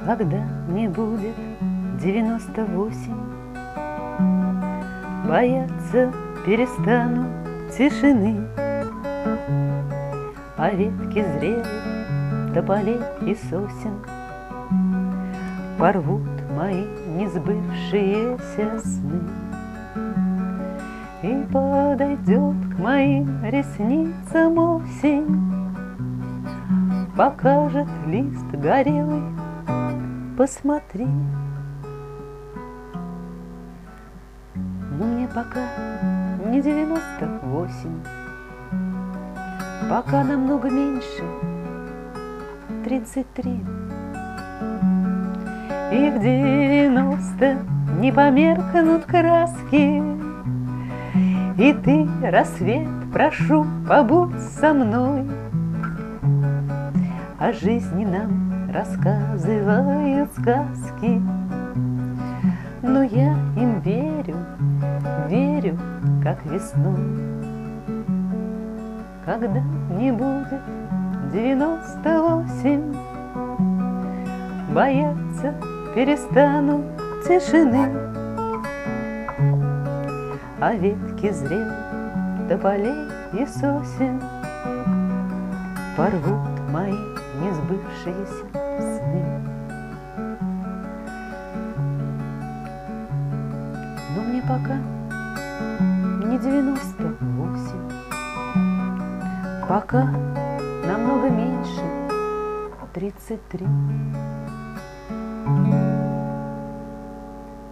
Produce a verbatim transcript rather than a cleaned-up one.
Когда мне будет девяносто восемь, бояться перестану тишины, а ветки зрелых тополей и сосен порвут мои несбывшиеся сны. И подойдет к моим ресницам осень, покажет лист горелый, посмотри. Но мне пока не девяносто восемь, пока намного меньше тридцать три. И в девяносто не померкнут краски, и ты, рассвет, прошу, побудь со мной. О жизни нам рассказывают сказки, но я им верю, верю, как весной. Когда мне будет девяносто восемь, бояться перестану тишины, а ветки зрелых тополей и сосен порвут мои несбывшиеся сны. Но мне пока не девяносто восемь, пока намного меньше тридцать три.